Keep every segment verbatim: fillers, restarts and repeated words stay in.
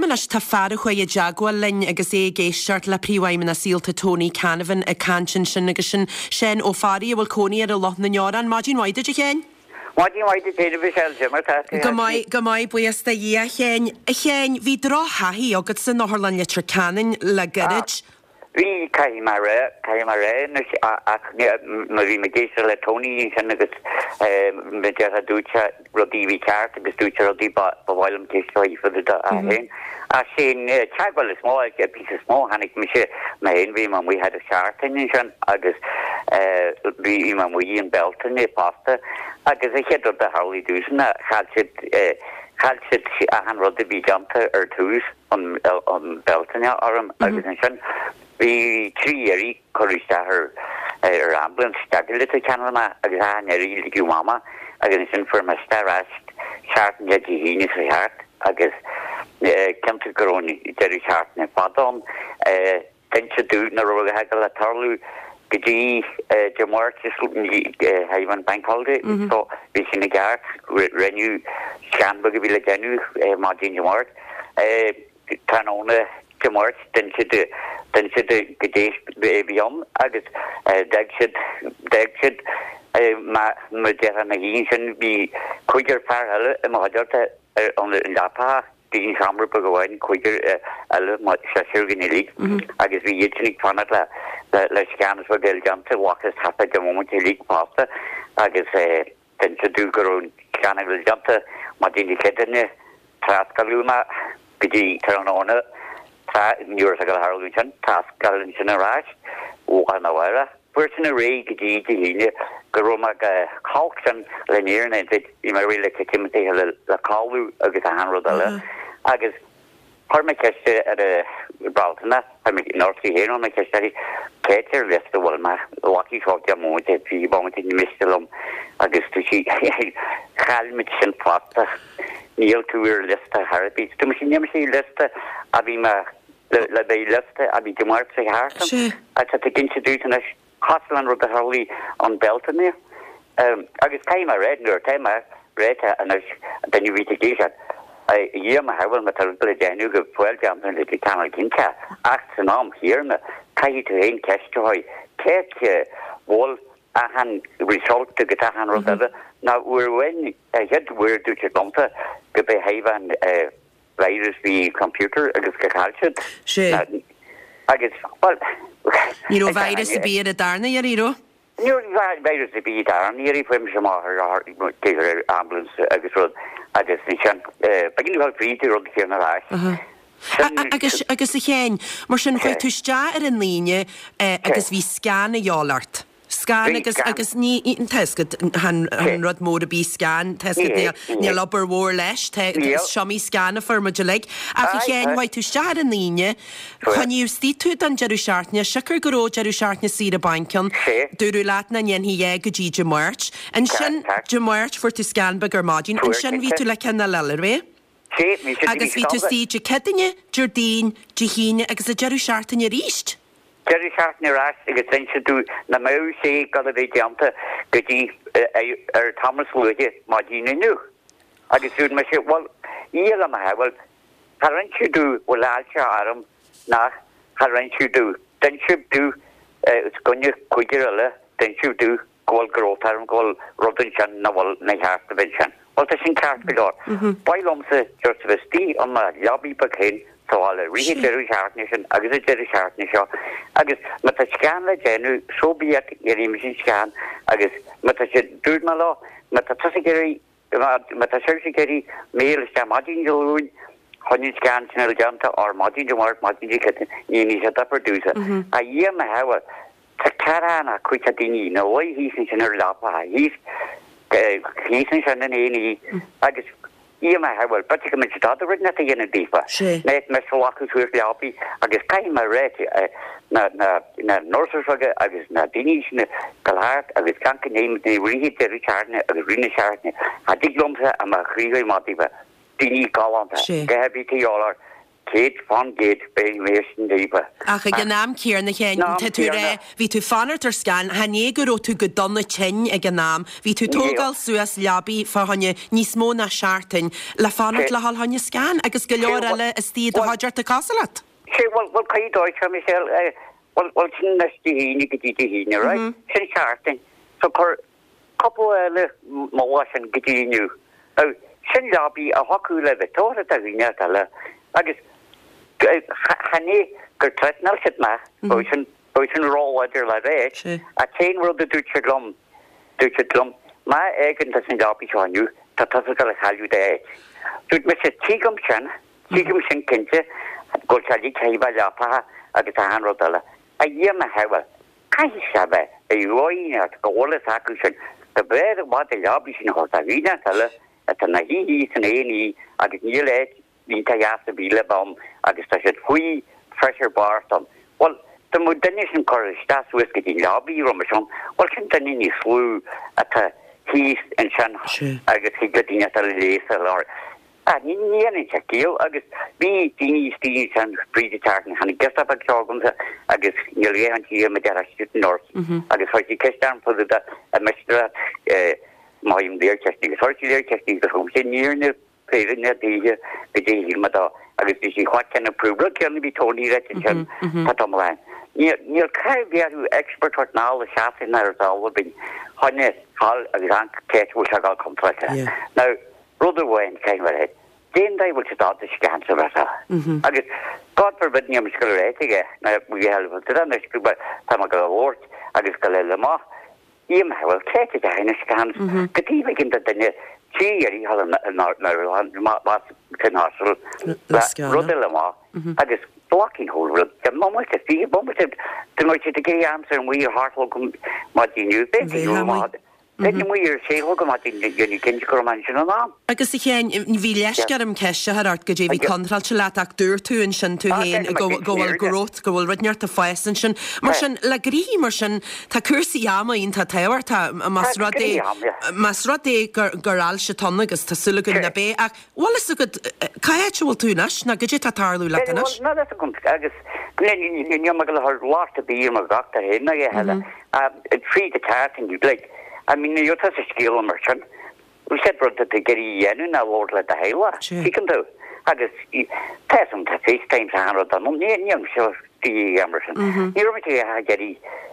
leis tá fear chuo a jaagháil linn agus é géisteart le príomhhaim na síalta Tony Canavan a cantin sin agus sin sin ó farí bhfuil coní ar a loch na neoran Máidín waide de chéin? Máidín waide déidir bhil Jimmer Go mai buasta dhé a chéin a chéin hí dro haí agus san nóthlan le canin le garid. Bhí cai mar ré cai mar ré ach na bhí me géiste le Tony sin agus me de a dúte rodí bhí ceart agus dúte rodí bhhailm téisteí fu a hen. A sin teagháil is mó ag pí smó hanig me sé me hen bhí man bhí had a seaartain sin agus bhí man bhí an beltain é pasta agus é chéad a Harley dúsanna chaid siad chaid siad a an rud a bhí jamta ar tús an beltaine orm agus an sin bhí trí éirí choiriste ar ar ambulance stagil a canalma agus a an éirí ligiú mama agus sin for me starrast seaartan de híine sa heart agus cemta gorónni deirí seaartan fadom tense dú na roga hegal a tarlú gotí de mort is havan bank holiday so bhí sin na gart renew seanbag a bhí le genú Máidín de mort tanóna de mort den si de den si de godéis biom agus deag siid deag siid ma me de na hín sin bhí chuidir fear heile i máidirta an lápá dín samra go bhhain chuidir eile seisiú gin lí agus bhí dhénig fanna le le scanas bh déil jamta bhachas tapa de moment lí pasta agus den se dú goún scanna bhil jamta má dín chéidirne trascalúma gotí tarnána nuair a go Harlú sin tascalin sin arás ó an áhara fuair sin a ré gotí de híine goróma chách san le níarna i mar réile Timothy le le cáú agus a hanrod eile agus Har me ceiste ar a Baltana har me Northí héan me ceiste Keir liste bhil me waí fáte mó fi bon in mistelum agus tu si chalmid sin fata níl túir liste Harbí tu sin nem sé liste a bhí me le bé liste a bhí gemart sé haar a te ginse dúna Haslan ru a Harlí an Beltane agus caiim a rednur téime réite an den ví géisiad. Dhé a hahfuil me tar le déanú go bhfuil an le canal cinnte ach san nám hiarna caií tú héon ceisteáid céit bhil a han resulta go han rodada na uhain head bhuiir dúte gomta go be hahan virus bhí computer agus go chailtead agus well ní ó virus a bí a darna ar író? Níor virus a bí darna írí fuim sem máth géir ambulance agus rud agus ní sin begin bhil fríte rud chéar na ráis. Agus agus a chéin mar sin chuid túiste ar an líne agus bhí scan a jálart. Scan agus agus ní an tescad han rud mór a bí scan tescad ní lobar mhór leis seomí scan a formaide le a chéin bhaid túiste ar an líne chuníú tí tú an jeú seaartne sicr goró jeú seaartne sí a bancin dúú leat na nhéhí é go dí de mát an sin de mát fu tú scan be gur Máidín an sin ví tú le cena leir ré? Agus ví tú sí de cedaine Jordín de híine agus a jeú seaartne ríist? Jerry Shartney ras agus tense dú na mau sé gad a bheith deanta go dtí ar Thomas Luige Máidín nu. Agus dúd me sé, well, íal am ha, well, harrantú dú bhfuil áilte áram nach harrantú dú. Tensiú dú sconne chuidir eile, tensiú dú ghil grótarm ghil rodin sin na bhil na heartta bhain sin. Well, tá sin ceart go dár. Bailomsa just a bheití an ma leabí ba chéin Sáile ri jeú seaartne sin agus a jeú seaartne seo agus me a scan le dénú sobíat irí me sin scan agus me sé dúd me lá me tusigéirí me segéirí méle sem Máidín joún honnin scan sin janta or Máidín de mar Máidín ní ní se dapper dúsa a dhé me hawa tá carana chuit a daní nó bhhaid hí sin ar lápa hí hí sin sin in éí agus Ie me ha well, but you can mention that the written at the end of deeper. Net me so walk through the happy. I guess kind my rate. Na na na nurses aga. I guess na Danish na Galhart. I guess can't name the reheat the Richard. I guess Rina Shard. I dig lumps. I'm a creature motiva. Dini Galanta. Gabi Tialar. Kate fan Gate bei meisten Diebe. Ach, ag an náam céar na chéin tú ré hí tú fanart ar scan hané gur ó tú go donna tin ag an náam hí tú tógáil suas leabí fa hanne níos mó na seaartain le fanart le hall hanne scan agus go leor eile is tíad a haidir a casalat. Sé wal wal cai dóid se Michelle wal wal sin nasti híine go dtí híine, right? Sin seaartain. So cor couple eile má wasan go dtíniu. Sin leabí a hoú le bheith tóra a híine eile agus hanné gur tretnal sit ma boisen boisen ráidir le réit a tein rud a dúte glom dúte glom ma egen dat sin gapi seániu tá tá go le chaú de dút me se tígum sin tígum sin kinte go salí chéba lepa agus a han rodala a dhé me hewa cai sebe e roiine go óla sacu sin de bre wat a leabí sin hort a vína tale a tan na hí san éí agus níle Ní ta jaasta bíle bam agus tá sé fhui fresher barstom. Well, the modernation chorus das whiskey in lobby romashon. Well, can tan ní slú at hís and shan agus he getting at a laser or ah ní ní chakil agus bí tí tí san predetarn han gesta up jogum agus níl an tí me dar shit north agus how you catch down for the a mestra eh maim der testing so you der testing the home near Peirin net die de dé mata agus si wat ken approval can be told ni retention patomlan. Ni ni kai veru expert wat now the shaft in there all bin honne hal a rank ket wo shagal complex. Now brother Wayne came with it. Then they will start the scan so rasa. Agus God forbid ni am skolretige. Na we have to then the but tamagal award agus kalele ma. Im hawel ket it in scan. Kati we can the Tí hall was canasel Rodilma agus blocking hole rud the moment to see bomb the much to get answer and we heart mat you think Then we are sé go mat gunni ken mansion an. Agus i chéin bhí leisgarm ceise ar art go dé bhí contrail se leat ach dúr tú in sin tú héin gohfuil gorót gohfuil runeart a foisan sin mar sin le grí mar sin tá cuasaí amaín tá tahar tá mas rodé mas rodé goráil se tanna agus tá sulagan na bé ach bhil is go caiúil túnas na go dé tá tarlú le agus agus ní me go hard lá a bí mar gachta héna heile trí de tarting you like I mean, you're such a skill merchant. We said, brother, to get in now, Lord, let the hell. He can do. I guess, test him to FaceTime to hundred on them. Young, so the Emerson. You're going to get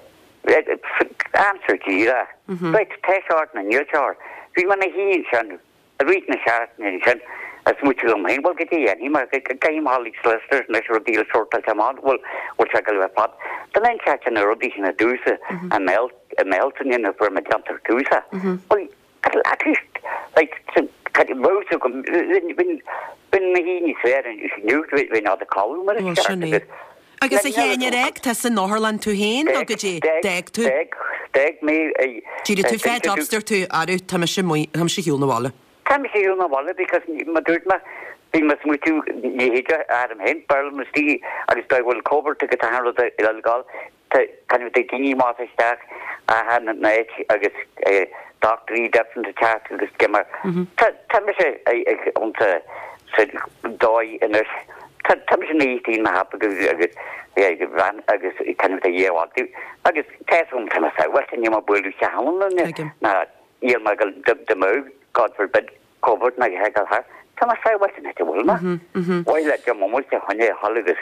answer to you. Right, test art and your chart. We want to hear and a reading a chart and as much as I'm able to get in. He might get a game, Holly Slesters, and I should deal sort of come on. Well, we'll check a little pot. The then catching a audition a deuce and melt. A melting in a vermin jumper tusa. Well, at least like cut it rose when when when he said and you knew it when the column was. I guess a hen your egg test in Norland to hen or get you deg to deg me a Gee to fed lobster to Aru Tamashimoy Hamshil Nawala. Tamashil Nawala because Madurma being must move to Yeja Adam Hen Parliament Steve I just I will cover to get a handle the illegal kind of the guinea mouse stack I had at night I guess a doctor different chat to the skimmer Tamashil I want to said die in this Tamashil eighteen and a half because I guess yeah ran I guess kind of the year what do I guess test home to myself what can you my boy do shaman na you my the move God forbid covered my head her Thomas I wasn't it will ma why let your mom was the honey holidays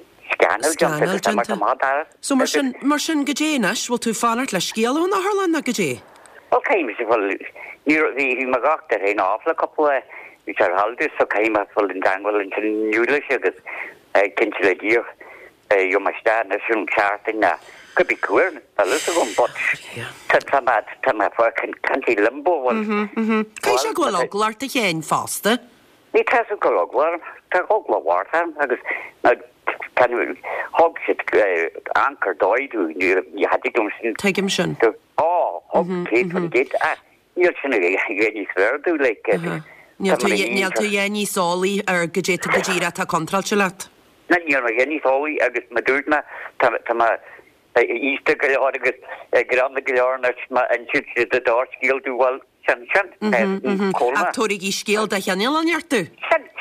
So mar sin mar sin go dénas bhfuil tú fanart le scéalú na Harlan na go dé. Okay, mis bhfuil ní hí mar gachta é áfla couple which are holidays so came up full in dangle into newly agus cin le dír you my start na sin charting na could be cool a little one but tá mad tá ma for country limbo one Cai se go loglar a chéin fásta? Ní tá go loglar tá ogla war agus na can you hog shit anchor died you you had to go take him shin oh okay from get ah you should get you swear do like Níl tú níl tú dhéanaí sálaí ar go dé go ddíra tá contrailte leat Na níl mar dhéanaí sálaí agus ma dúirtma tá tá ísta go agus gran na goarna an siú de dá scéal dú bhil sin sin a túraigh í scéal de cheanil an neartú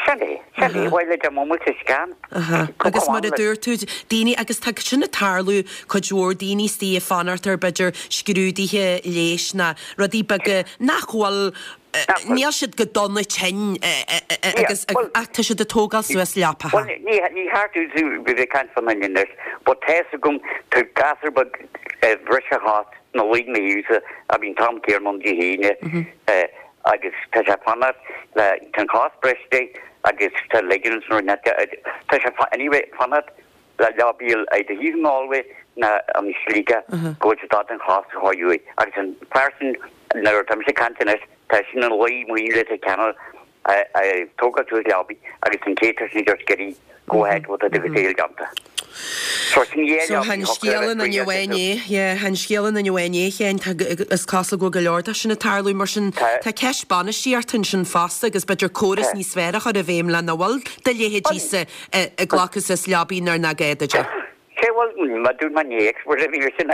Shelly, Shelly, while the moment is scan. Agus mar a dúir tú daoine agus tá sinna tarlú chuúir daoine tí a fanartar beidir scrúdaithe léis na rudí bag nachhil níl siad go donna tein agus achta siad a tógáil suas leapa. Ní hartú zú go bh can fannainir, but te gom tu gasar bag brisise hát na lí na úsa a bhín Tom Kearmondí híine agus tá sé fanart le tan cás breiste agus tá leggings nó net tá sé anyway fanart le leabíal é de hín áwe na am slíga go dá an chás háú agus an person na tam sé cantanis tá sin an lí muile a canal tóga tú leabí agus an cétar sin geí go ahead wat a dividéil ganta. So han skeelen an joine, ja han skeelen an joine chéin is castle go galorda sin na tarlú mar sin tá ceisbanna síartan sin fasta agus beidir choras ní sverach a bhéim le nahil de léhédísa a glachas is leabínar na gaiideide. Well, ma dún man éex war vi sin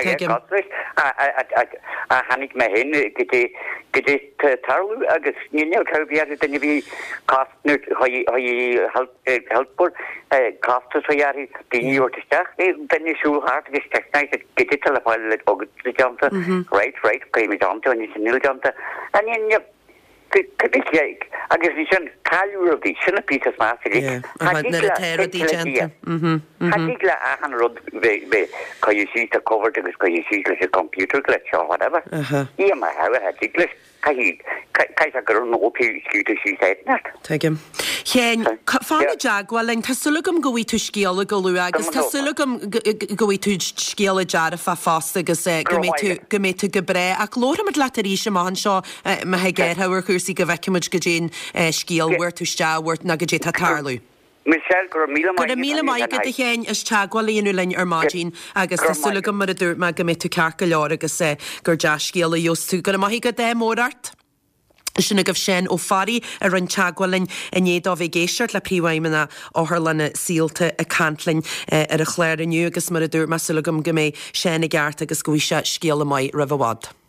a hannig me hen gedé tarlu agus níl kabi den vi kastnu helpbor kast jari die ortesteach den sú hart gestecht gedé telefoile ogta right right pe me jamta an is nil jamta an agus vi sin callú vi sinna pí más Hadígle a an rud chu sí a cover agus chu sí le a computer le whatever. Í ma ha hadígle cai a gur nópi skúta sí net. Tegim. Chéin fána deagháil tá sulúgam goí tú scéala goú agus tá sulúgam goí tú scéala deara fa fásta agus go mé tú go bre a glóramid letarí sem an seo me he géirthhar chusaí go bhheiciid go dé scéalhhair tú steabhairt na go dé tá tarlú. Michelle gur míle míle mai go chéin is teagháilíonú lein ar mágin agus tá sulúgam mar a dúirt me go mé tú cearca leir agus gur de scéala jos tú go maihí go dé mórart. Sinna goh sin ó farí a rin teagháilin a néadá bhí géisiart le príomhhaimena áthlanna síalta a cantlainn ar a chléir aniu agus mar a dúir me sulúgam go mé sinna gceart agus go bhí se scéala mai ra bhhád.